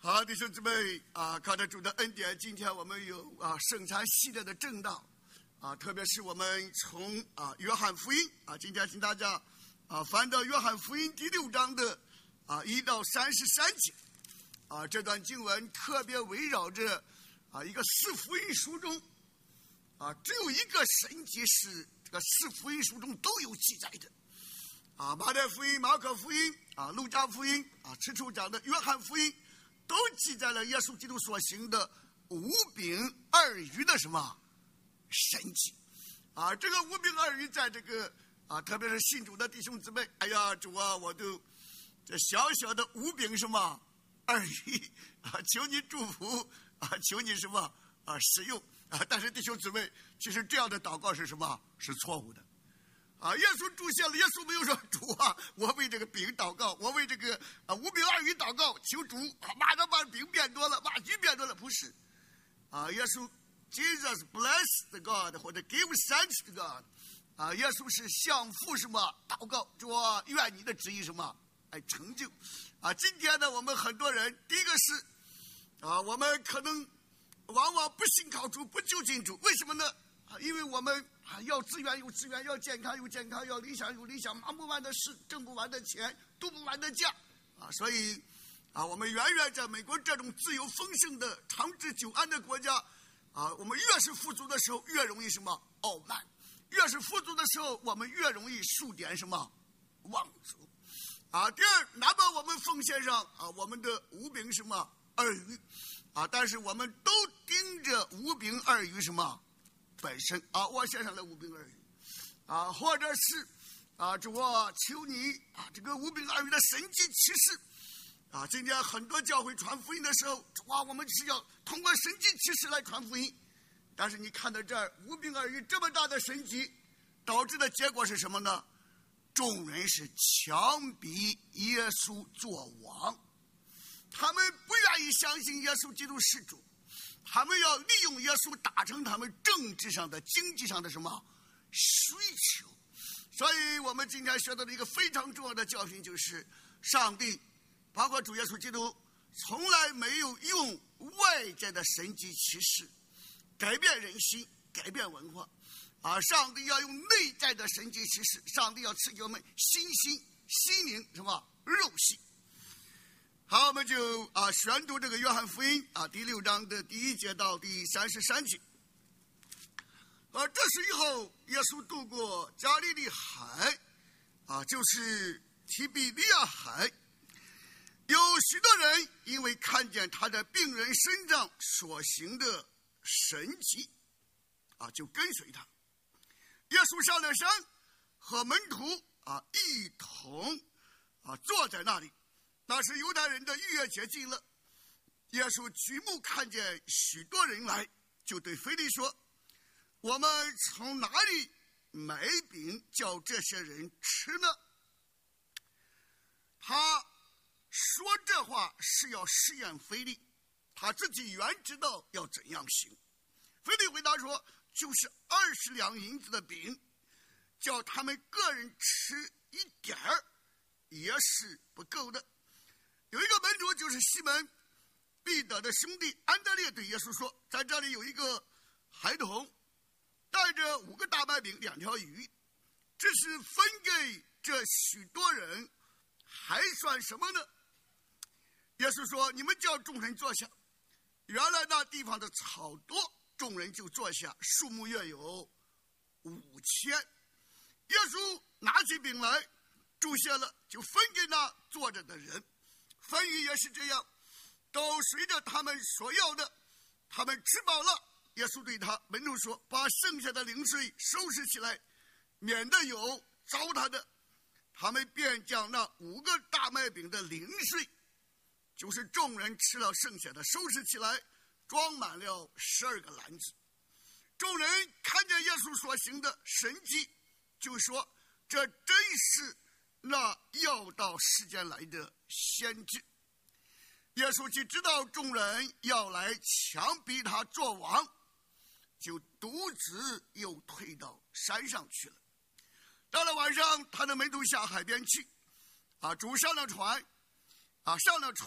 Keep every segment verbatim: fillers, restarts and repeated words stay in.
好，弟兄姊妹啊，靠着主的恩典，今天我们有啊圣餐系列的正道啊，特别是我们从啊约翰福音啊，今天请大家啊翻到约翰福音第六章的啊一到三十三节啊，这段经文特别围绕着啊一个四福音书中啊只有一个神迹是这个四福音书中都有记载的啊，马太福音、马可福音啊、路加福音啊、吃出讲的约翰福音。都记载了耶稣基督所行的五饼二鱼的什么神迹啊？这个五饼二鱼在这个啊，特别是信主的弟兄姊妹，哎呀，主啊，我都这小小的五饼什么二鱼啊，求你祝福啊，求你什么啊使用啊！但是弟兄姊妹，其实这样的祷告是什么？是错误的。啊，耶稣出现了，耶稣没有说主啊，我为这个饼祷告，我为这个啊五饼二鱼祷告，求主啊马上把饼变多了，把鱼变多了，不是啊，耶稣 Jesus bless the God 或者 give thanks to God 啊，耶稣是向父什么祷告，主啊，愿你的旨意什么哎成就啊。今天呢，我们很多人第一个是啊，我们可能往往不信靠主，不就近主，为什么呢？啊，因为我们啊要资源有资源，要健康有健康，要理想有理想，忙不完的事，挣不完的钱，度不完的假啊，所以啊，我们远远在美国这种自由丰盛的长治久安的国家啊，我们越是富足的时候，越容易什么傲慢；越是富足的时候，我们越容易数点什么忘足啊。第二，哪怕我们奉献上啊我们的五饼什么二鱼啊，但是我们都盯着五饼二鱼什么本身啊，我献上了五饼二鱼啊，或者是啊，主啊，求你啊，这个五饼二鱼的神迹奇事啊，今天很多教会传福音的时候，主啊，我们是要通过神迹奇事来传福音，但是你看到这儿五饼二鱼这么大的神迹，导致的结果是什么呢？众人是强逼耶稣做王，他们不愿意相信耶稣基督是主。他们要利用耶稣达成他们政治上的、经济上的什么需求，所以我们今天学到的一个非常重要的教训就是，上帝包括主耶稣基督从来没有用外在的神迹奇事改变人心、改变文化啊！上帝要用内在的神迹奇事，上帝要赐给我们心心、心灵什么肉性。好，我们就啊宣读这个约翰福音啊第六章的第一节到第三十三节。而这时以后，耶稣渡过加利利海啊，就是提比利亚海。有许多人因为看见他在病人身上所行的神迹啊，就跟随他。耶稣上了山，和门徒啊一同啊坐在那里。那是犹太人的逾越节近了，耶稣举目看见许多人来，就对腓利说：“我们从哪里买饼叫这些人吃呢？”他说这话是要试验腓利，他自己原知道要怎样行。腓利回答说：“就是二十两银子的饼，叫他们个人吃一点儿，也是不够的。”有一个门徒，就是西门彼得的兄弟安德烈，对耶稣说：“在这里有一个孩童，带着五个大麦饼、两条鱼，这是分给这许多人，还算什么呢？”耶稣说：“你们叫众人坐下。”原来那地方的草多，众人就坐下，数目约有五千。耶稣拿起饼来，注谢了，就分给那坐着的人。分鱼也是这样，都随着他们所要的。他们吃饱了，耶稣对他门徒说：“把剩下的零碎收拾起来，免得有糟蹋的。”他们便将那五个大麦饼的零碎，就是众人吃了剩下的，收拾起来，装满了十二个篮子。众人看见耶稣所行的神迹，就说：“这真是那要到世间来的先知。”耶稣既知道众人要来强逼他做王，就独自又退到山上去了。到了晚上，他的门徒下海边去啊，主上了船啊，上了船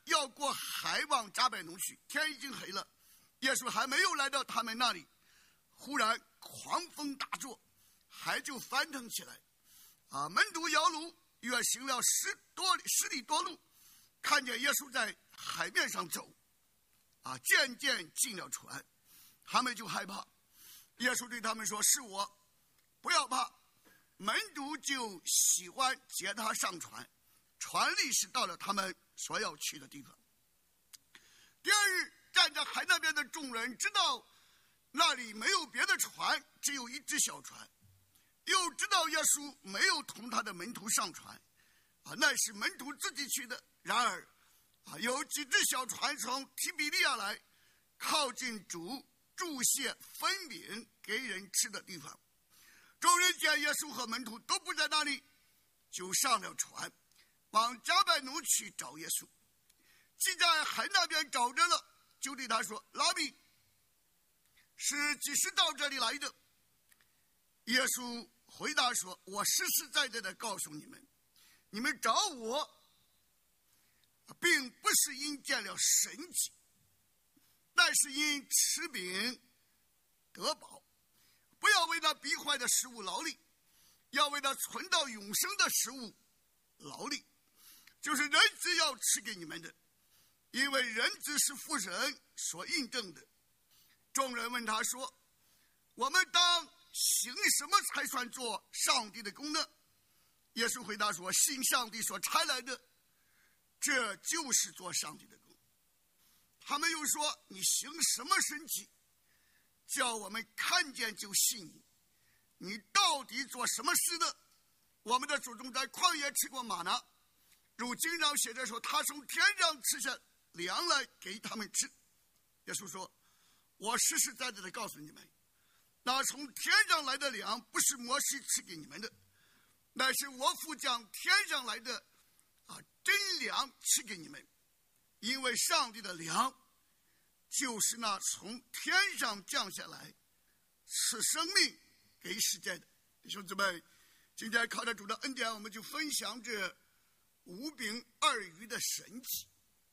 要过海往迦百农去，天已经黑了，耶稣还没有来到他们那里，忽然狂风大作，海就翻腾起来。啊，门徒摇橹，约行了十多里十里多路，看见耶稣在海面上走，啊，渐渐进了船，他们就害怕。耶稣对他们说：“是我，不要怕。”门徒就喜欢接他上船，船立时到了他们所要去的地方。第二日，站在海那边的众人知道那里没有别的船，只有一只小船，又知道耶稣没有同他的门徒上船，啊，那是门徒自己去的。然而，啊，有几只小船从提比利亚来，靠近主注谢分饼给人吃的地方。众人见耶稣和门徒都不在那里，就上了船，往迦百农去找耶稣。既在海那边找着了，就对他说：“拉比，是几时到这里来的？”耶稣回答说：“我实实在在的告诉你们，你们找我，并不是因见了神迹，但是因吃饼得饱。不要为那逼坏的食物劳力，要为那存到永生的食物劳力，就是人子要吃给你们的，因为人子是父神所印证的。”众人问他说：“我们当行什么才算做上帝的工呢？”耶稣回答说：“信上帝所差来的，这就是做上帝的工。”他们又说：“你行什么神迹，叫我们看见就信你？你到底做什么事呢？我们的祖宗在旷野吃过玛拿，如经上写着说，他从天上吃下粮来给他们吃。”耶稣说：“我实实在在的告诉你们，那从天上来的粮不是摩西赐给你们的，乃是我父将天上来的啊真粮赐给你们。因为上帝的粮就是那从天上降下来赐生命给世界的。”弟兄姊妹，今天靠着主的恩典，我们就分享这五饼二鱼的神迹。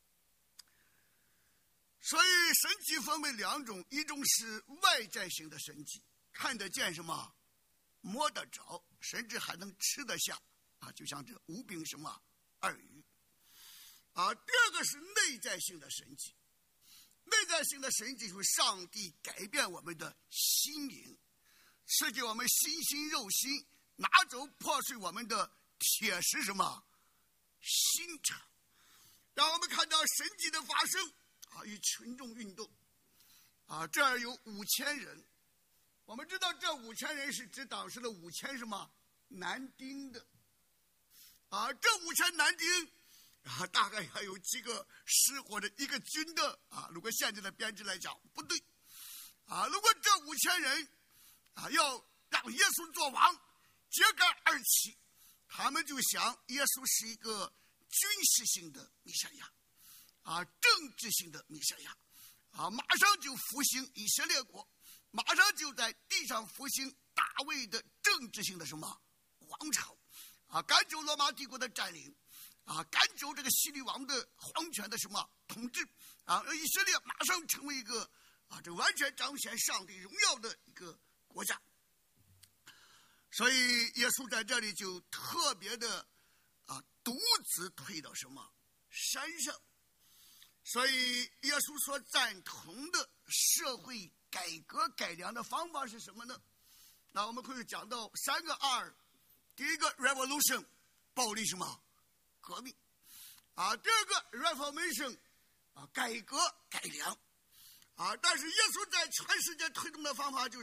所以神迹分为两种，一种是外在型的神迹，看得见什么，摸得着，甚至还能吃得下啊，就像这五饼什么二鱼啊。第二个是内在性的神迹，内在性的神迹就是上帝改变我们的心灵，赐给我们心心肉心，拿走破碎我们的铁石什么心肠，让我们看到神迹的发生啊，与群众运动啊。这儿有五千人，我们知道这五千人是指当时的五千什么男丁的啊。这五千男丁啊，大概还有几个师或者一个军的啊。如果现在的编制来讲不对啊，如果这五千人啊要让耶稣做王，揭竿而起，他们就想耶稣是一个军事性的弥赛亚啊，政治性的弥赛亚啊，马上就复兴以色列国，马上就在地上复兴大卫的政治性的什么王朝啊，赶走罗马帝国的占领啊，赶走这个希律王的皇权的什么统治啊，以色列马上成为一个啊，这完全彰显上帝荣耀的一个国家。所以耶稣在这里就特别的啊，独自退到什么山上。所以耶稣所赞同的社会改革改良的方法是什么呢？那我们可以讲到三个 R。 第一个 revolution， 暴力什么革命啊。第二个 reformation 啊，改革改良啊。但是耶稣在全世界推动的方法就是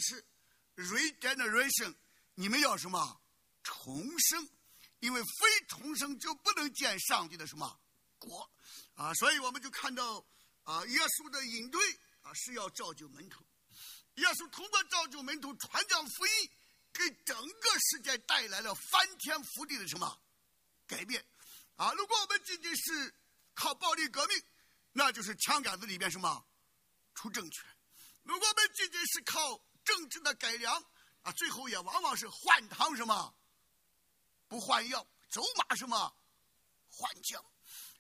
regeneration， 你们要什么重生，因为非重生就不能见上帝的什么国啊。所以我们就看到啊，耶稣的引队啊是要造就门徒，耶稣通过造就门徒传讲福音，给整个世界带来了翻天覆地的什么改变啊。如果我们仅仅是靠暴力革命，那就是枪杆子里边什么出政权；如果我们仅仅是靠政治的改良啊，最后也往往是换汤什么不换药，走马什么换将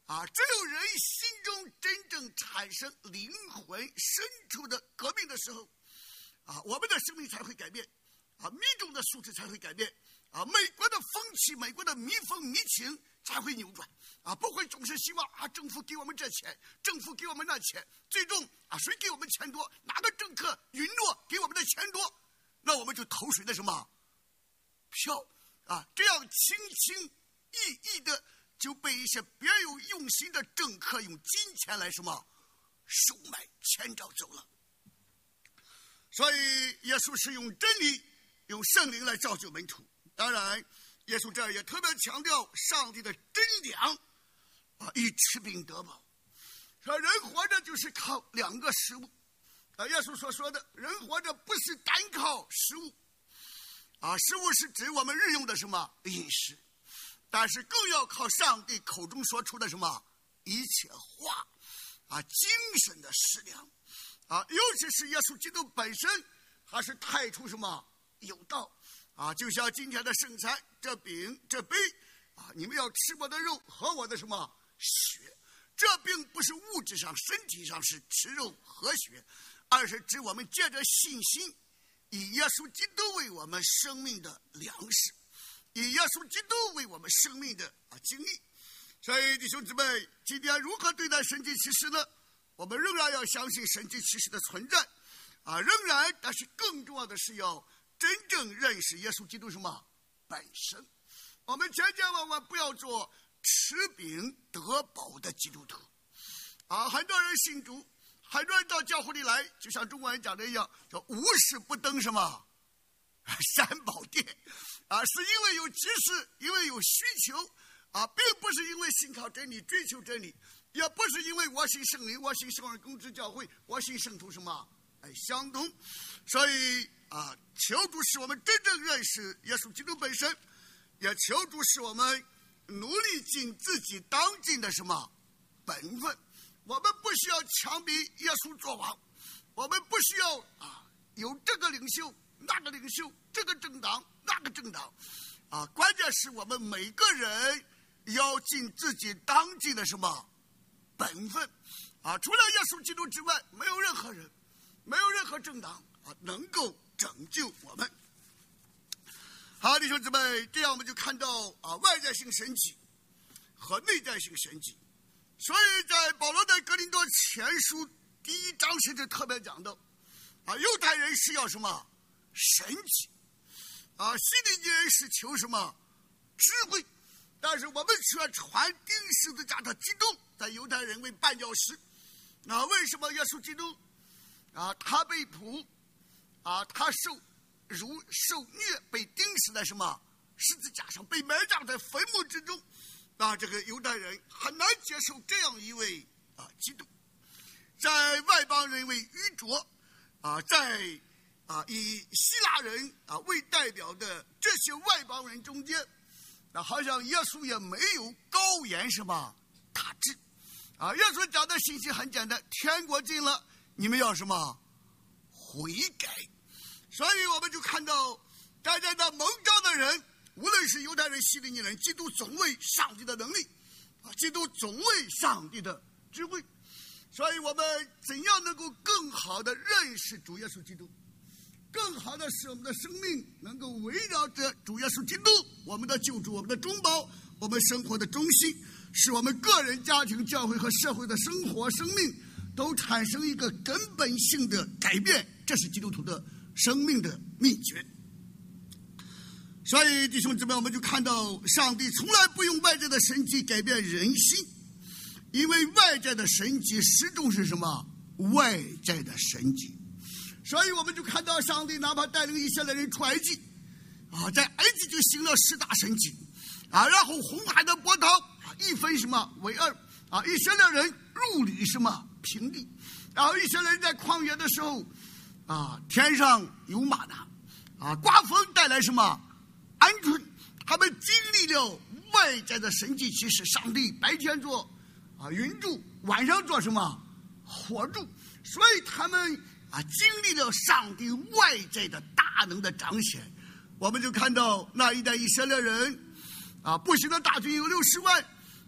啊，只有人心中真正产生灵魂深处的革命的时候，啊，我们的生命才会改变，啊，民众的素质才会改变，啊，美国的风气、美国的民风民情才会扭转，啊，不会总是希望啊，政府给我们这钱，政府给我们那钱，最终啊，谁给我们钱多，哪个政客允诺给我们的钱多，那我们就投谁的什么票啊？这样轻轻易易的就被一些别有用心的政客用金钱来什么收买牵着走了。所以耶稣是用真理、用圣灵来造就门徒。当然耶稣这儿也特别强调上帝的真粮啊，以吃饼得饱。说人活着就是靠两个食物啊，耶稣所说的人活着不是单靠食物啊，食物是指我们日用的什么饮食，但是更要靠上帝口中说出的什么一切话啊，精神的食粮啊，尤其是耶稣基督本身还是太出什么有道啊，就像今天的圣餐，这饼这杯啊，你们要吃我的肉和我的什么血，这并不是物质上身体上是吃肉和血，而是指我们借着信心以耶稣基督为我们生命的粮食，以耶稣基督为我们生命的啊经历。所以弟兄姊妹，今天如何对待神迹奇事呢？我们仍然要相信神迹奇事的存在啊，仍然，但是更重要的是要真正认识耶稣基督什么本身。我们千千万万不要做吃饼得饱的基督徒啊！很多人信主，很多人到教会里来，就像中国人讲的一样，叫无事不登什么三宝殿啊，是因为有急事，因为有需求啊，并不是因为信靠真理、追求真理，也不是因为我信圣灵，我信圣而公之教会，我信圣徒什么哎相同。所以啊，求主使我们真正认识耶稣基督本身，也求主使我们努力尽自己当尽的什么本分。我们不需要强逼耶稣做王，我们不需要啊有这个领袖那个领袖，这个政党那个政党啊，关键是我们每个人要尽自己当尽的什么本分啊！除了耶稣基督之外，没有任何人，没有任何政党啊能够拯救我们。好，弟兄姊妹，这样我们就看到啊外在性神迹和内在性神迹。所以在保罗的哥林多前书第一章甚至特别讲到啊，犹太人是要什么神迹啊，希利尼人是求什么智慧，但是我们却传钉十字架的基督，在犹太人为绊脚石。那、啊、为什么耶稣基督啊他被捕啊，他受如受虐，被钉死在什么十字架上，被埋葬在坟墓之中。那这个犹太人很难接受这样一位啊基督，在外邦人为愚拙啊，在啊以希腊人啊为代表的这些外邦人中间，那好像耶稣也没有高言什么大志啊。耶稣讲的信息很简单，天国近了，你们要什么悔改。所以我们就看到大家的蒙召的人，无论是犹太人、希利尼人，基督总为上帝的能力啊，基督总为上帝的智慧。所以我们怎样能够更好的认识主耶稣基督，更好的使我们的生命能够围绕着主耶稣基督，我们的救主，我们的中保，我们生活的中心，使我们个人、家庭、教会和社会的生活生命都产生一个根本性的改变，这是基督徒的生命的秘诀。所以弟兄姊妹，我们就看到上帝从来不用外在的神迹改变人心，因为外在的神迹始终是什么外在的神迹。所以我们就看到上帝哪怕带领以色列人出埃及啊，在埃及就行了十大神迹啊，然后红海的波涛啊一分什么为二啊，以色列人入吕什么平地，然后以色列人在旷野的时候啊，天上有玛纳啊，刮风带来什么鹌鹑，他们经历了外在的神迹奇事，上帝白天做啊云柱，晚上做什么火柱，所以他们啊经历了上帝外在的大能的彰显。我们就看到那一代以色列人啊，步行的大军有六十万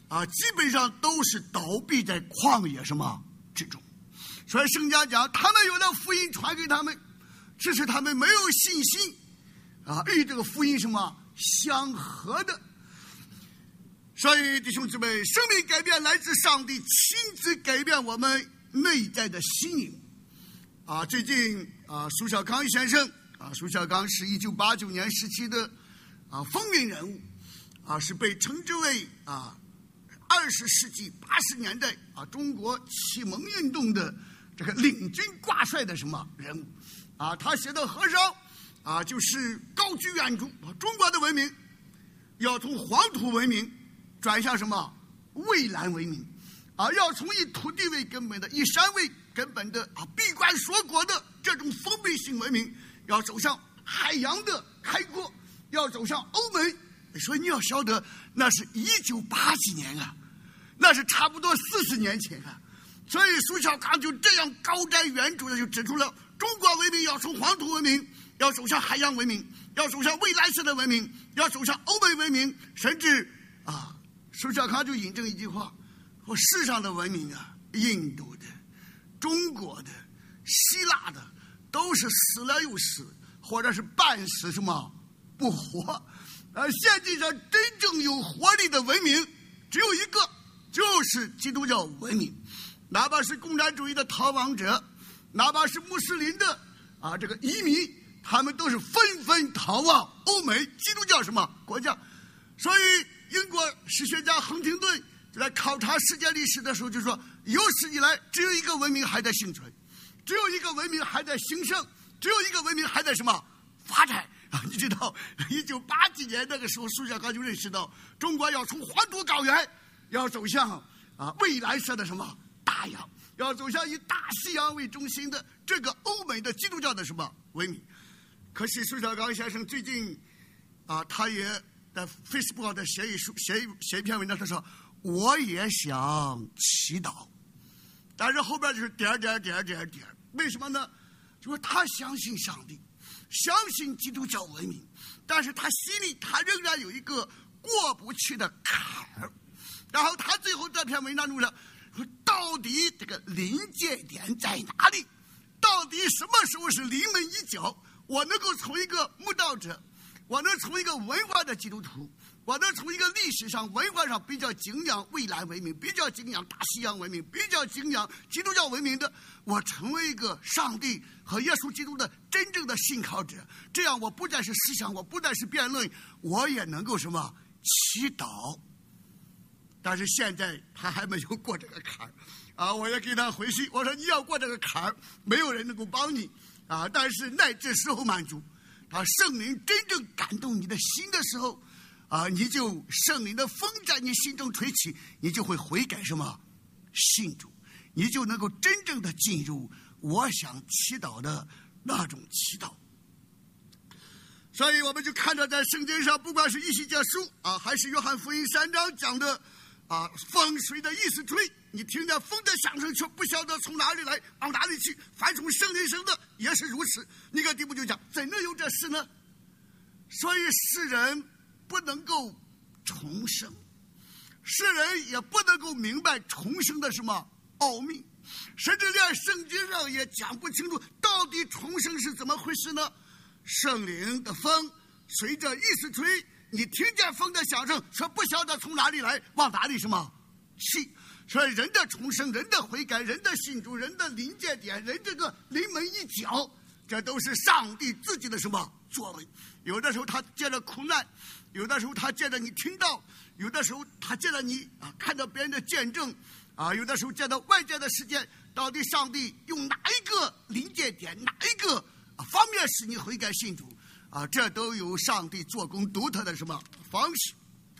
啊，基本上都是倒闭在旷野什么之中。所以圣家讲，他们有了福音传给他们，只是他们没有信心啊，与这个福音什么相合的。所以弟兄姊妹，生命改变来自上帝亲自改变我们内在的心灵啊。最近啊，苏小康先生啊，苏小康是一九八九年时期的啊风云人物啊，是被称之为啊二十世纪八十年代啊中国启蒙运动的这个领军挂帅的什么人物啊。他写的和尚啊，就是高居远瞩，中国的文明要从黄土文明转向什么蔚蓝文明啊，要从以土地为根本的、以山为根本的啊闭关锁国的这种封闭性文明，要走向海洋的开阔，要走向欧美。所以你要晓得，那是一九八几年啊，那是差不多四十年前啊。所以苏小康就这样高瞻远瞩的就指出了，中国文明要从黄土文明要走向海洋文明，要走向蔚蓝色的文明，要走向欧美文明，甚至啊，苏小康就引证一句话，说世上的文明啊，印度的、中国的、希腊的，都是死了又死，或者是半死什么不活。而现际上真正有活力的文明只有一个，就是基督教文明。哪怕是共产主义的逃亡者，哪怕是穆斯林的啊这个移民，他们都是纷纷逃往欧美基督教什么国家。所以英国史学家亨廷顿在考察世界历史的时候就说，有史以来只有一个文明还在幸存，只有一个文明还在兴盛，只有一个文明还在什么发展啊。你知道一九八几年那个时候，苏小康就认识到中国要从黄土高原要走向啊蔚蓝色的什么大洋，要走向以大西洋为中心的这个欧美的基督教的什么文明。可是苏小康先生最近啊，他也在 Facebook 的写一书写写一篇文章，他说我也想祈祷，但是后边就是点点点点点。为什么呢？就是他相信上帝，相信基督教文明，但是他心里他仍然有一个过不去的坎儿。然后他最后这篇文章中说，说到底这个临界点在哪里？到底什么时候是临门一脚？我能够从一个慕道者，我能从一个文化的基督徒，我能从一个历史上文化上比较敬仰蔚蓝文明，比较敬仰大西洋文明，比较敬仰基督教文明的，我成为一个上帝和耶稣基督的真正的信靠者。这样我不再是思想，我不再是辩论，我也能够什么祈祷。但是现在他还没有过这个坎儿啊！我也给他回信，我说你要过这个坎儿，没有人能够帮你啊！但是耐这时候满足，啊，圣灵真正感动你的心的时候，啊，你就圣灵的风在你心中吹起，你就会悔改什么信主，你就能够真正的进入我想祈祷的那种祈祷。所以我们就看到在圣经上，不管是以西结书啊，还是约翰福音三章讲的啊，风水的意思吹，你听见风的响声，却不晓得从哪里来，往哪里去。凡从圣灵生的也是如此。尼哥底母就讲，怎能有这事呢？所以世人不能够重生，世人也不能够明白重生的什么奥秘，甚至连圣经上也讲不清楚到底重生是怎么回事呢？圣灵的风随着意思吹，你听见风的响声，却不晓得从哪里来，往哪里什么去。所以人的重生，人的悔改，人的信主，人的临界点，人这个临门一脚，这都是上帝自己的什么作为。有的时候他借着苦难，有的时候他借着你听到，有的时候他借着你啊看到别人的见证啊，有的时候借着外界的事件，到底上帝用哪一个临界点，哪一个方面使你悔改信主啊，这都有上帝做工独特的什么方式。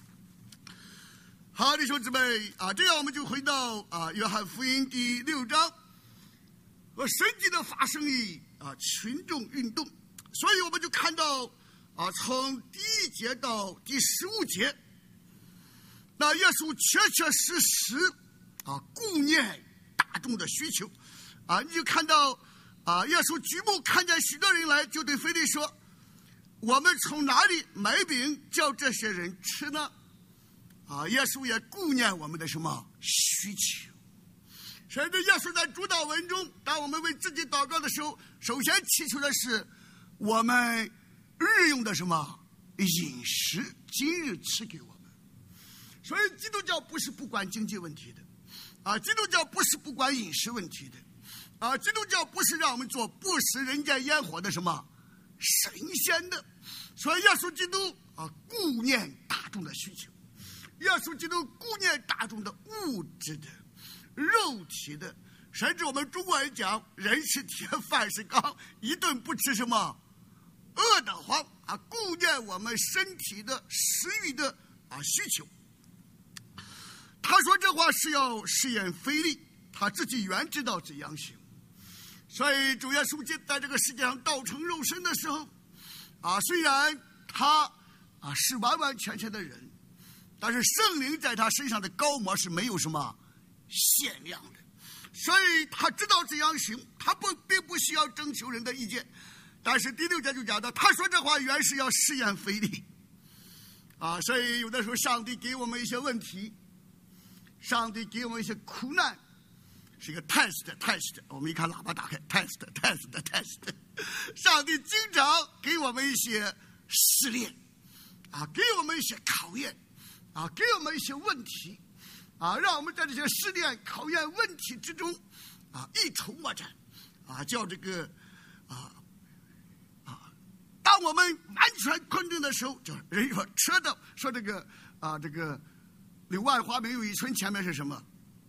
好，弟兄姊妹啊，这样我们就回到啊约翰福音第六章和神迹的发生与啊群众运动。所以我们就看到啊，从第一节到第十五节，那耶稣确确实实啊顾念大众的需求啊，你就看到啊，耶稣举目看见许多人来，就对腓力说，我们从哪里买饼叫这些人吃呢？ 啊，耶稣也顾念我们的什么需求。甚至耶稣在主祷文中，当我们为自己祷告的时候，首先祈求的是我们日用的什么饮食，今日赐给我们。所以基督教不是不管经济问题的啊，基督教不是不管饮食问题的啊，基督教不是让我们做不食人间烟火的什么神仙的。所以耶稣基督啊顾念大众的需求，耶稣基督顾念大众的物质的肉体的，甚至我们中国人讲人是铁饭是钢，一顿不吃什么饿得慌啊，顾念我们身体的食欲的啊需求。他说这话是要试验腓力，他自己原知道怎样行。所以主耶稣在这个世界上道成肉身的时候啊，虽然他啊是完完全全的人，但是圣灵在他身上的膏抹是没有什么限量的，所以他知道怎样行，他不并不需要征求人的意见。但是第六节就讲到，他说这话原是要试验腓力啊，所以有的时候上帝给我们一些问题，上帝给我们一些苦难，是一个 test test。我们一看喇叭打开 test test test， 上帝经常给我们一些试炼啊，给我们一些考验啊，给我们一些问题啊，让我们在这些试炼、考验、问题之中啊一筹莫展啊，叫这个啊啊，当我们完全困顿的时候，就人说车的说这个啊这个柳暗花明又一村，前面是什么？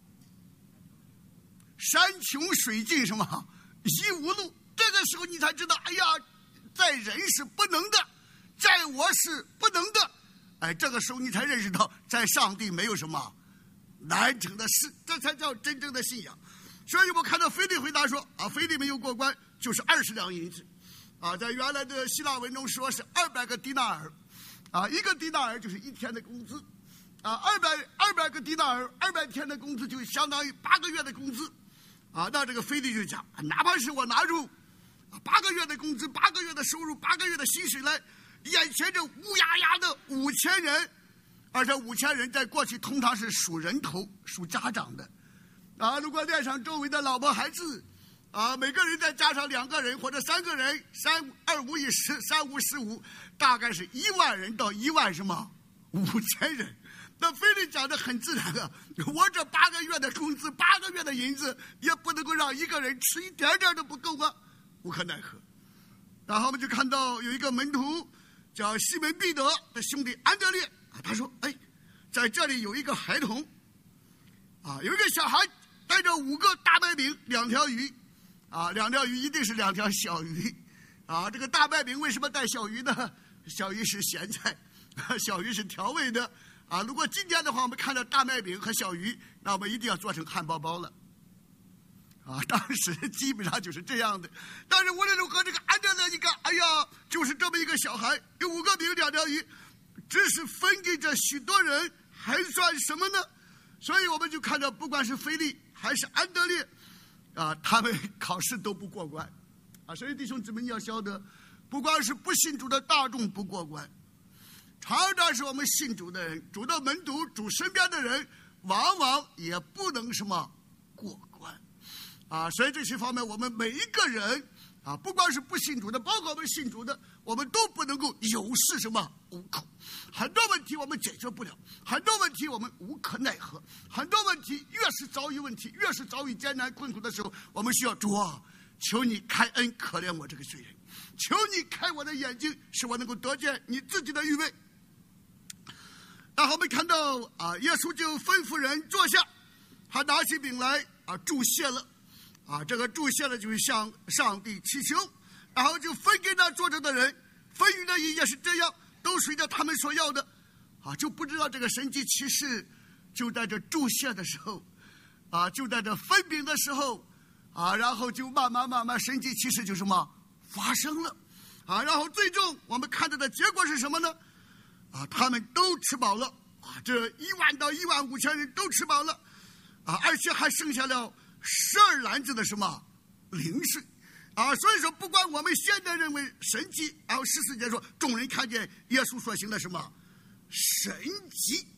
山穷水尽什么疑无路。这个时候你才知道，哎呀，在人是不能的，在我是不能的。哎，这个时候你才认识到，在上帝没有什么难成的事，这才叫真正的信仰。所以我看到腓力回答说啊，腓力没有过关，就是二十两银子啊，在原来的希腊文中说是二百个迪纳尔啊，一个迪纳尔就是一天的工资啊，二百二百个迪纳尔，二百天的工资就相当于八个月的工资啊。那这个腓力就讲，哪怕是我拿出八个月的工资，八个月的收入，八个月的薪水来，眼前这乌压压的五千人，而且五千人在过去通常是数人头、数家长的啊。如果连上周围的老婆孩子啊，每个人再加上两个人或者三个人，三二五一十，三五十五，大概是一万人到一万什么五千人。那腓力讲的很自然的，我这八个月的工资，八个月的银子，也不能够让一个人吃一点点都不够啊，无可奈何。然后我们就看到有一个门徒叫西门彼得的兄弟安德烈，他说：“哎，在这里有一个孩童，啊，有一个小孩带着五个大麦饼，两条鱼，啊，两条鱼一定是两条小鱼，啊，这个大麦饼为什么带小鱼呢？小鱼是咸菜，小鱼是调味的。”啊，如果今天的话，我们看到大麦饼和小鱼，那我们一定要做成汉堡包了。啊，当时基本上就是这样的。但是无论如何，这个安德烈一看，哎呀，就是这么一个小孩，有五个饼两条鱼，只是分给这许多人，还算什么呢？所以我们就看到，不管是腓力还是安德烈，啊，他们考试都不过关。啊，所以弟兄姊妹你要晓得，不光是不信主的大众不过关。常常是我们信主的人，主的门徒，主身边的人，往往也不能什么过关啊。所以这些方面，我们每一个人啊，不光是不信主的，包括我们信主的，我们都不能够有恃什么无恐。很多问题我们解决不了，很多问题我们无可奈何，很多问题越是遭遇问题，越是遭遇艰难困苦的时候，我们需要主啊，求你开恩可怜我这个罪人，求你开我的眼睛，使我能够得见你自己的预备。然后我们看到啊，耶稣就吩咐人坐下，他拿起饼来啊，祝谢了啊，这个祝谢了就是向上帝祈求，然后就分给那坐着的人，分予的意也是这样，都随着他们所要的啊，就不知道这个神迹奇事就在这祝谢的时候啊，就在这分饼的时候啊，然后就慢慢慢慢神迹奇事就什么发生了啊，然后最终我们看到的结果是什么呢？啊，他们都吃饱了啊，这一万到一万五千人都吃饱了啊，而且还剩下了十二篮子的什么零食啊。所以说，不管我们现在认为神迹，然后十四节说众人看见耶稣所行的什么神迹啊，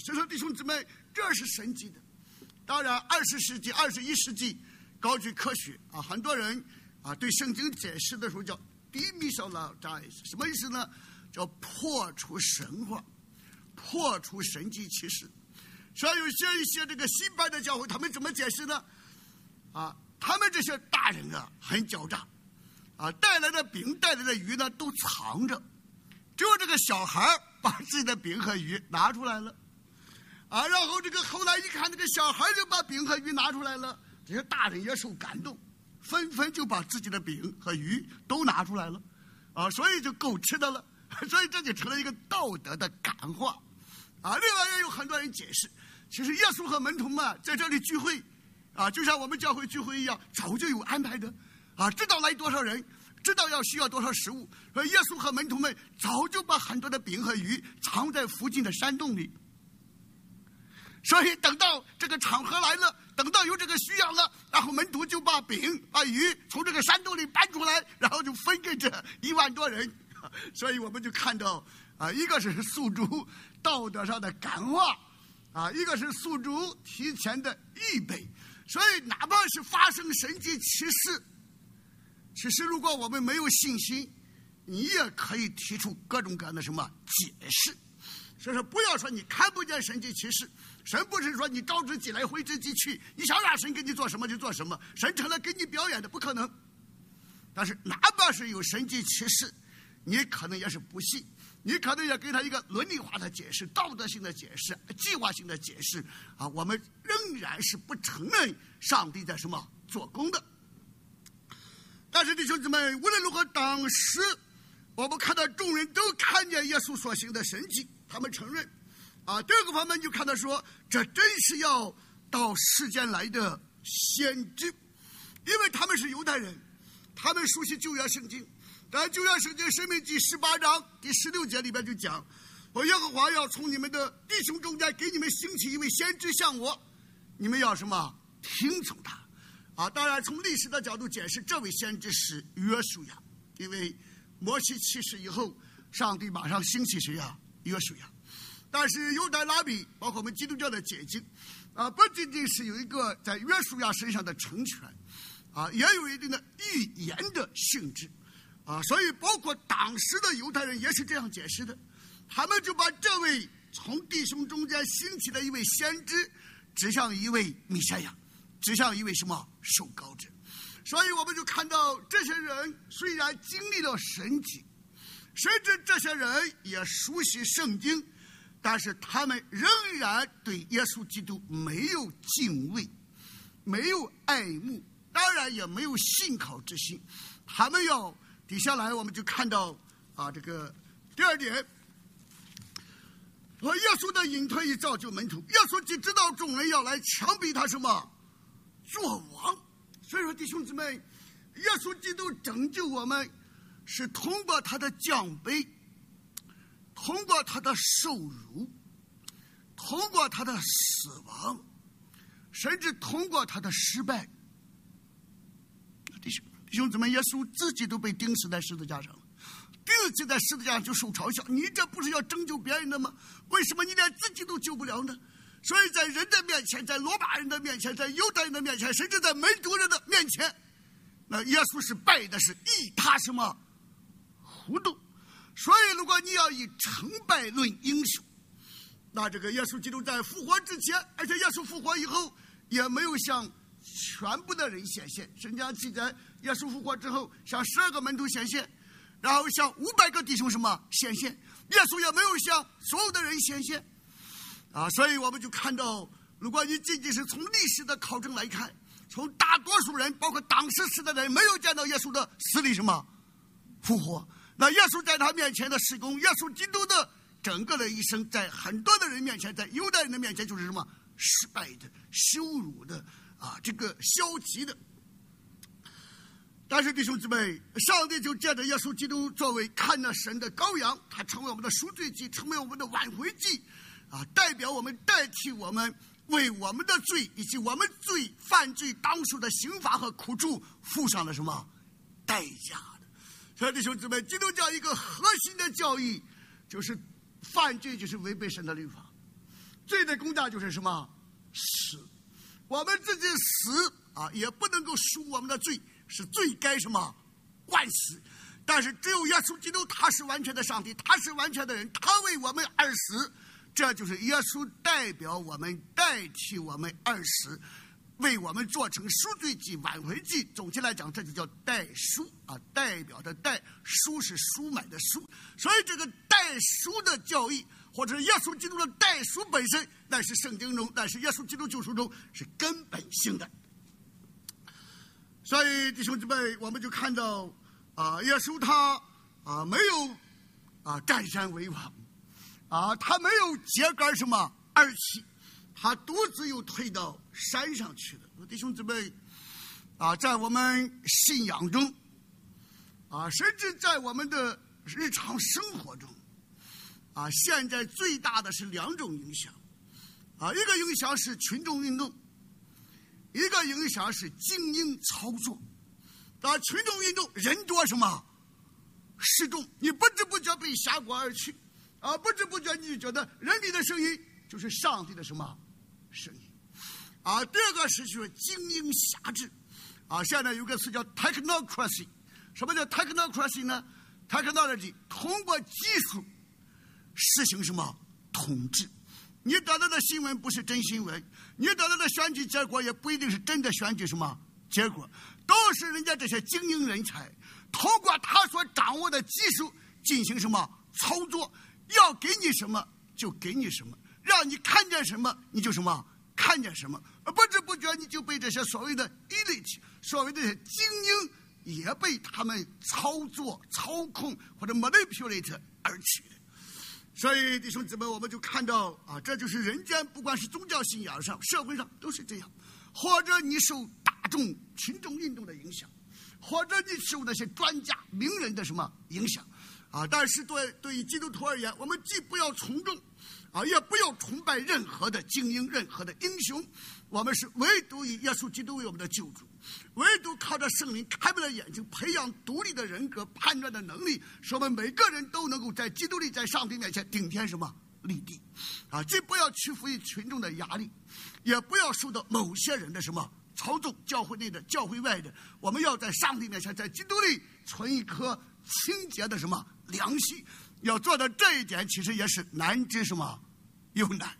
所以说弟兄姊妹，这是神迹的。当然二十世纪二十一世纪高举科学啊，很多人啊对圣经解释的时候叫 demythologize， 什么意思呢？叫破除神话，破除神迹奇事。所以有些一些这个新派的教会，他们怎么解释呢？啊，他们这些大人啊很狡诈啊，带来的饼带来的鱼呢都藏着，只有这个小孩把自己的饼和鱼拿出来了啊，然后这个后来一看，这个小孩就把饼和鱼拿出来了，这些大人也受感动，纷纷就把自己的饼和鱼都拿出来了啊，所以就够吃的了，所以这就成了一个道德的感化啊。另外也有很多人解释，其实耶稣和门徒们在这里聚会啊，就像我们教会聚会一样，早就有安排的啊，知道来多少人，知道要需要多少食物，而耶稣和门徒们早就把很多的饼和鱼藏在附近的山洞里，所以等到这个场合来了，等到有这个需要了，然后门徒就把饼把鱼从这个山洞里搬出来，然后就分给这一万多人。所以我们就看到啊，一个是诉诸道德上的感化啊，一个是诉诸提前的预备。所以哪怕是发生神迹奇事，其实如果我们没有信心，你也可以提出各种各样的什么解释。所以说不要说你看不见神迹奇事，神不是说你招之即来挥之即去，你想让神给你做什么就做什么，神成了给你表演的，不可能。但是哪怕是有神迹奇事，你可能也是不信，你可能也给他一个伦理化的解释、道德性的解释、计划性的解释啊，我们仍然是不承认上帝在什么做工的。但是弟兄姊妹，无论如何，当时我们看到众人都看见耶稣所行的神迹，他们承认啊。第二个方面就看到说，这真是要到世间来的先知，因为他们是犹太人，他们熟悉旧约圣经。在旧约圣经申命记十八章第十六节里边就讲，我耶和华要从你们的弟兄中间给你们兴起一位先知像我，你们要什么听从他啊。当然从历史的角度解释，这位先知是约书亚，因为摩西去世以后，上帝马上兴起谁呀？约书亚。但是犹太拉比包括我们基督教的解经啊，不仅仅是有一个在约书亚身上的成全啊，也有一定的预言的性质啊，所以包括当时的犹太人也是这样解释的，他们就把这位从弟兄中间兴起的一位先知指向一位弥赛亚，指向一位什么受膏者。所以我们就看到这些人虽然经历了神迹，甚至这些人也熟悉圣经，但是他们仍然对耶稣基督没有敬畏，没有爱慕，当然也没有信靠之心。他们要底下来，我们就看到啊，这个第二点，和耶稣的隐退以造就门徒。耶稣既知道众人要来强逼他什么做王，所以说弟兄姊妹，耶稣基督拯救我们是通过他的降卑，通过他的受辱，通过他的死亡，甚至通过他的失败。弟兄弟兄姊妹，耶稣自己都被钉死在十字架上了，钉死在十字架上就受嘲笑，你这不是要拯救别人的吗？为什么你连自己都救不了呢？所以在人的面前，在罗马人的面前，在犹太人的面前，甚至在门徒人的面前，那耶稣是败的是一塌什么糊涂。所以如果你要以成败论英雄，那这个耶稣基督在复活之前，而且耶稣复活以后也没有向全部的人显现。圣经记载耶稣复活之后向十二个门徒显现，然后向五百个弟兄什么显现，耶稣也没有向所有的人显现啊。所以我们就看到，如果你仅仅是从历史的考证来看，从大多数人包括当时时代的人没有见到耶稣的死里什么复活，那耶稣在他面前的事工，耶稣基督的整个的一生，在很多的人面前，在犹太人的面前就是什么失败的、羞辱的啊，这个消极的。但是弟兄姊妹，上帝就借着耶稣基督作为看了神的羔羊，他成为我们的赎罪祭，成为我们的挽回祭啊，代表我们，代替我们，为我们的罪以及我们罪犯罪当属的刑罚和苦楚付上了什么代价的。所以弟兄姊妹，基督教一个核心的教义就是犯罪就是违背神的律法， 罪的工价就是什么？死。我们自己死啊，也不能够赎我们的罪，是罪该什么？万死。但是只有耶稣基督，他是完全的上帝，他是完全的人，他为我们而死，这就是耶稣代表我们，代替我们而死，为我们做成赎罪祭、挽回祭。总体来讲，这就叫代赎啊，代表的代，赎是赎买的赎。所以这个代赎的教义，或者耶稣基督的代赎本身，那是圣经中，那是耶稣基督救赎中是根本性的。所以弟兄姊妹，我们就看到啊，耶稣他啊没有啊占山为王啊，他没有秸秆什么而起，他独自又退到山上去了。弟兄姊妹啊，在我们信仰中啊，甚至在我们的日常生活中啊，现在最大的是两种影响啊，一个影响是群众运动，一个影响是精英操作。啊，群众运动人多什么势众，你不知不觉被峡谷而去啊，不知不觉你就觉得人民的声音就是上帝的什么声音啊。第二个是说精英辖制啊，现在有个词叫 technocracy。 什么叫 technocracy 呢？ technology 通过技术实行什么统治。你得到的新闻不是真新闻，你得到的选举结果也不一定是真的选举什么结果，都是人家这些精英人才通过他所掌握的技术进行什么操作，要给你什么就给你什么，让你看见什么你就什么看见什么，不知不觉你就被这些所谓的 elite， 所谓的精英也被他们操作操控或者 manipulate 而去。所以弟兄姊妹，我们就看到啊，这就是人间，不管是宗教信仰上、社会上都是这样，或者你受大众群众运动的影响，或者你受那些专家名人的什么影响啊。但是对对于基督徒而言，我们既不要从众啊，也不要崇拜任何的精英、任何的英雄，我们是唯独以耶稣基督为我们的救主，唯独靠着圣灵开门的眼睛，培养独立的人格、判断的能力，使我们每个人都能够在基督里、在上帝面前顶天什么立地啊！既不要屈服于群众的压力，也不要受到某些人的什么操纵，教会内的、教会外的，我们要在上帝面前，在基督里存一颗清洁的什么良心。要做到这一点，其实也是难之什么又难。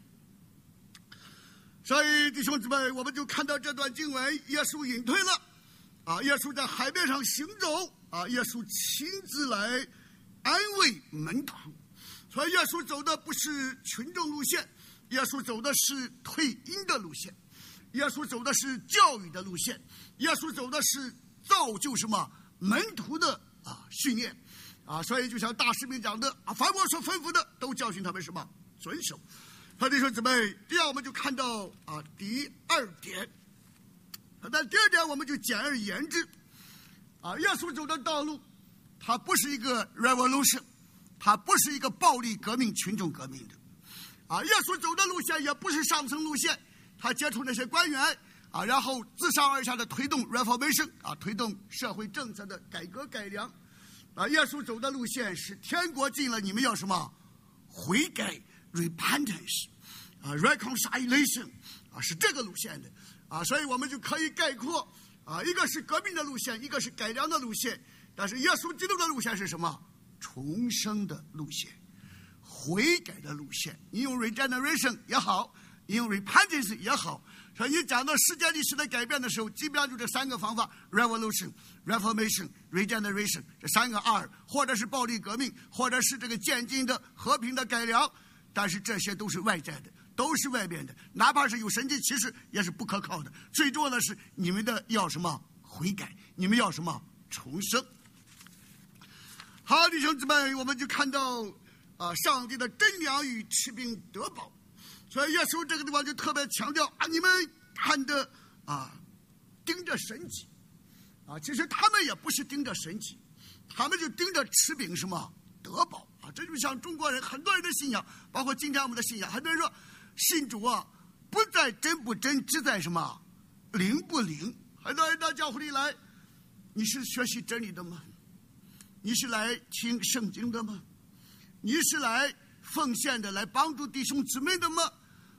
所以弟兄姊妹，我们就看到这段经文，耶稣隐退了啊，耶稣在海边上行走啊，耶稣亲自来安慰门徒。所以耶稣走的不是群众路线，耶稣走的是退隐的路线，耶稣走的是教育的路线，耶稣走的是造就什么门徒的啊训练啊。所以就像大使命讲的啊，凡我所吩咐的，都教训他们什么遵守。好，弟兄姊妹，第二我们就看到啊第二点，但第二点我们就简而言之啊，耶稣走的道路，它不是一个 revolution， 它不是一个暴力革命、群众革命的啊。耶稣走的路线也不是上层路线，他接触那些官员啊，然后自上而下的推动 reformation 啊，推动社会政策的改革改良啊。耶稣走的路线是天国近了，你们要什么悔改 repentance 啊 reconciliation 啊，是这个路线的啊。所以我们就可以概括啊，一个是革命的路线，一个是改良的路线。但是耶稣基督的路线是什么？重生的路线，悔改的路线。你用 regeneration 也好，你用 repentance 也好，所以你讲到世界历史的改变的时候，基本上就这三个方法 revolution reformation regeneration 这三个 R， 或者是暴力革命，或者是这个渐进的和平的改良。但是这些都是外在的，都是外边的，哪怕是有神迹奇事也是不可靠的。最重要的是你们的要什么悔改，你们要什么重生。好，弟兄姊妹，我们就看到啊，上帝的真粮与吃饼得饱。所以耶稣这个地方就特别强调啊，你们看的啊盯着神迹啊，其实他们也不是盯着神迹，他们就盯着吃饼什么得饱啊。这就像中国人很多人的信仰，包括今天我们的信仰，很多人说信主啊不在真不真，只在什么灵不灵。很多人到教会里来，你是学习真理的吗？你是来听圣经的吗？你是来奉献的，来帮助弟兄姊妹的吗？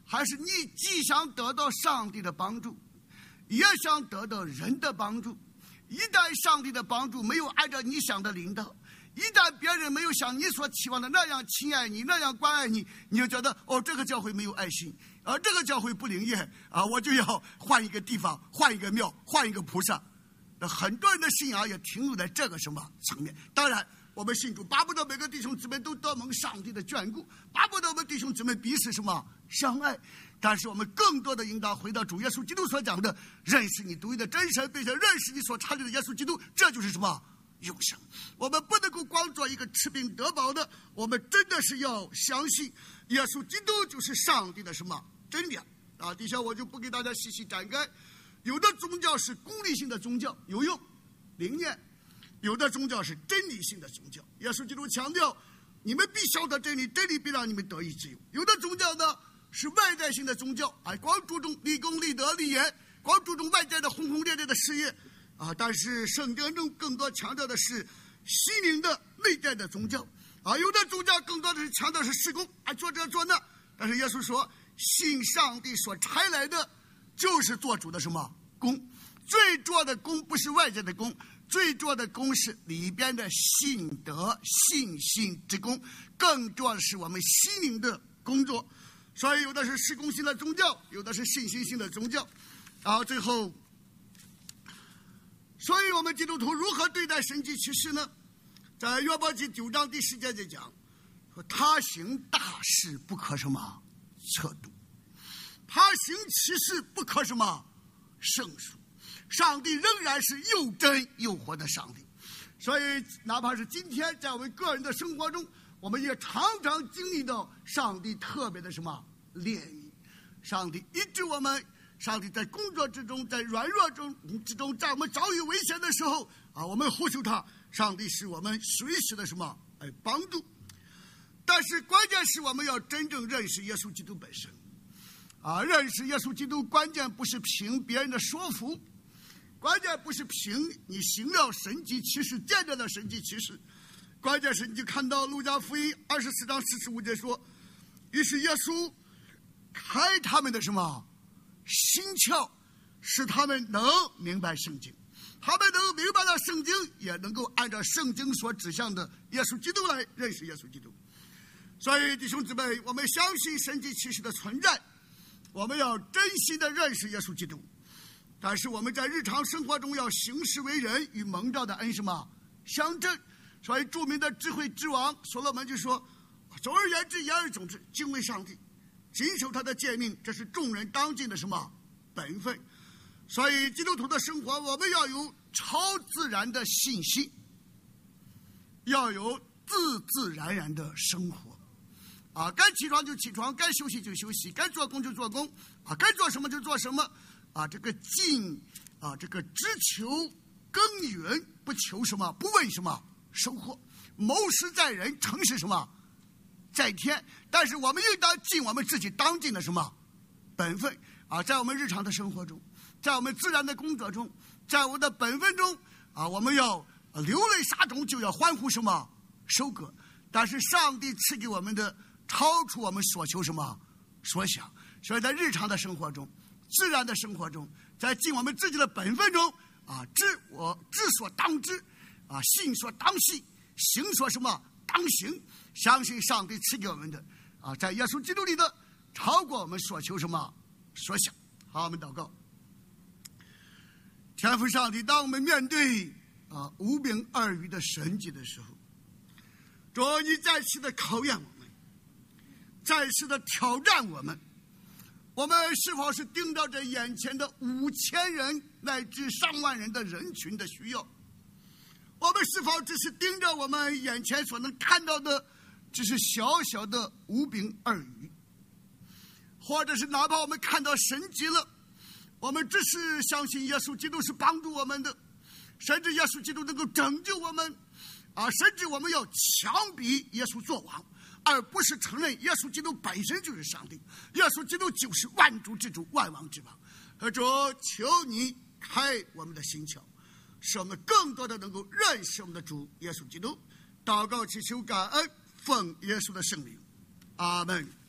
还是你既想得到上帝的帮助，也想得到人的帮助？一旦上帝的帮助没有按照你想的领导，一旦别人没有像你所期望的那样亲爱你，那样关爱你，你就觉得哦，这个教会没有爱心，而这个教会不灵验啊，我就要换一个地方，换一个庙，换一个菩萨。那很多人的信仰也停留在这个什么层面。当然我们信主巴不得每个弟兄姊妹都得蒙上帝的眷顾，巴不得我们弟兄姊妹彼此什么相爱，但是我们更多的应当回到主耶稣基督所讲的，认识你独一的真神，并且认识你所差立的耶稣基督，这就是什么永生。我们不能够光做一个吃饼得饱的，我们真的是要相信耶稣基督就是上帝的什么真理啊！底下我就不给大家细细展开。有的宗教是功利性的宗教，有用灵验；有的宗教是真理性的宗教。耶稣基督强调，你们必晓得真理，真理必让你们得以自由。有的宗教呢是外在性的宗教，哎，光注重立功、立德、立言，光注重外在的轰轰烈烈的事业啊。但是圣经中更多强调的是心灵的内在的宗教啊。有的宗教更多的是强调是事工，啊，做这做那。但是耶稣说，信上帝所差来的就是做主的什么功，最重要的功不是外在的功，最重要的功是里边的信德、信心之功，更重要的是我们心灵的工作。所以有的是事工性的宗教，有的是信心性的宗教。然后最后，所以我们基督徒如何对待神迹奇事呢？在约伯记九章第十节就讲说，他行大事不可什么测度，他行奇事不可什么胜数。上帝仍然是又真又活的上帝。所以哪怕是今天在我们个人的生活中，我们也常常经历到上帝特别的什么怜悯。上帝医治我们，上帝在工作之中，在软弱中之中，在我们遭遇危险的时候啊，我们呼求他，上帝是我们随时的什么哎帮助。但是关键是我们要真正认识耶稣基督本身啊，认识耶稣基督关键不是凭别人的说服，关键不是凭你行了神迹奇事见证了神迹奇事，关键是你就看到路加福音二十四章四十五节说，于是耶稣开他们的什么心窍，使他们能明白圣经，他们能明白了圣经，也能够按照圣经所指向的耶稣基督来认识耶稣基督。所以弟兄姊妹，我们相信神迹奇事的存在，我们要真心的认识耶稣基督，但是我们在日常生活中要行事为人，与蒙召的恩什么相称。所以著名的智慧之王所罗门就说，总而言之，言而总之，敬畏上帝，谨守他的诫命，这是众人当尽的什么本分。所以基督徒的生活，我们要有超自然的信息，要有自自然然的生活啊，该起床就起床，该休息就休息，该做工就做工啊，该做什么就做什么啊。这个尽啊，这个只求耕耘，不求什么，不问什么收获。谋事在人，成事什么在天。但是我们应当尽我们自己当尽的什么本分啊，在我们日常的生活中，在我们自然的工作中，在我们的本分中啊，我们要流泪撒种，就要欢呼什么收割。但是上帝赐给我们的超出我们所求什么所想，所以在日常的生活中，自然的生活中，在尽我们自己的本分中啊，知我知所当知啊，信所当信，行所什么当行，相信上帝赐给我们的啊，在耶稣基督里的超过我们所求什么所想。好，我们祷告。天父上帝，当我们面对啊五饼二鱼的神迹的时候，主，你再次的考验我们，再次的挑战我们，我们是否是盯着这眼前的五千人乃至上万人的人群的需要？我们是否只是盯着我们眼前所能看到的只是小小的五饼二鱼？或者是哪怕我们看到神迹了，我们只是相信耶稣基督是帮助我们的，甚至耶稣基督能够拯救我们啊，甚至我们要强逼耶稣做王，而不是承认耶稣基督本身就是上帝，耶稣基督就是万主之主，万王之王。和主，求你开我们的心窍，使我们更多的能够认识我们的主耶稣基督。祷告祈求感恩，奉耶稣的圣名，阿们。